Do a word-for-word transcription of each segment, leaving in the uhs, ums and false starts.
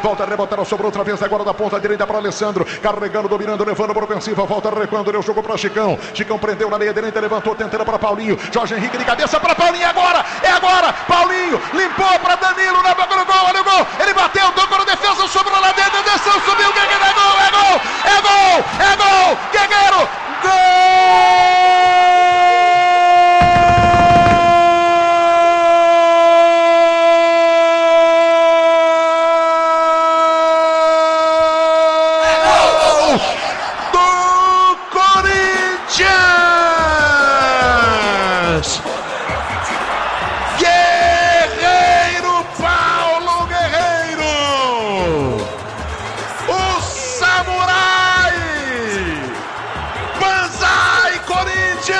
volta a rebotar, sobrou outra vez agora da ponta direita para Alessandro, carregando, dominando, levando para ofensiva, volta recuando, deu jogo para Chicão, Chicão prendeu na meia direita, levantou, tentando para Paulinho, Jorge Henrique de cabeça para Paulinho, agora, é agora, Paulinho, limpou para Danilo, na boca do gol, olha o gol, ele bateu, tocou na defesa, sobrou lá dentro, desceu, subiu, Guerreiro, é gol, é gol, é gol, é gol, Guerreiro, gol! Guerreiro, Paulo Guerreiro, o samurai, Banzai Corinthians,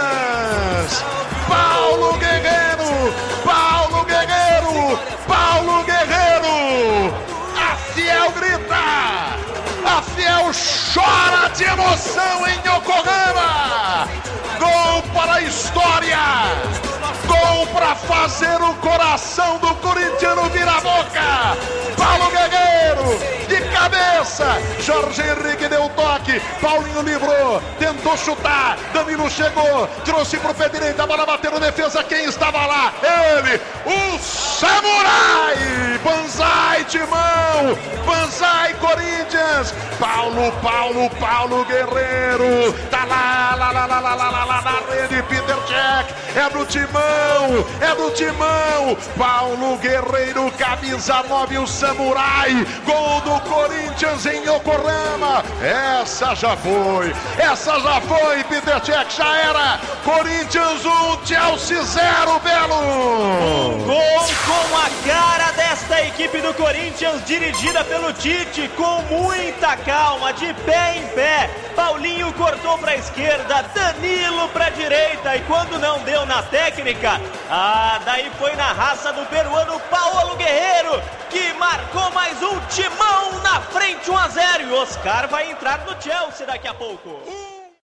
Paulo Guerreiro, Paulo Guerreiro, Paulo Guerreiro, a Fiel grita, a Fiel chora de emoção em Yokohama, gol para a história, gol para fazer o coração do corintiano virar boca. Paulo Guerreiro de cabeça, Jorge Henrique deu toque, Paulinho livrou, tentou chutar, Danilo chegou, trouxe pro pé direito, a bola bateu na defesa, quem estava lá? Ele, o samurai, Banzai Timão, Banzai Corinthians, Paulo, Paulo, Paulo Guerreiro, tá lá, lá, lá, lá, lá, lá, lá, lá na rede, Peter Cech, é do Timão, é do Timão, Paulo Guerreiro, camisa nove, o samurai, gol do Corinthians em Yokohama, essa já foi, essa já foi, Peter Cech, já era, Corinthians um, Chelsea zero, Belo! Um gol com a cara desta equipe do Corinthians, dirigida pelo Tite, com muita calma, de pé em pé, Paulinho cortou para a esquerda, Danilo para a direita, e quando não deu na técnica, ah, daí foi na raça do peruano Paulo Guerreiro, que marcou mais um, Timão na frente, um a zero, e Oscar vai entrar no Chelsea daqui a pouco.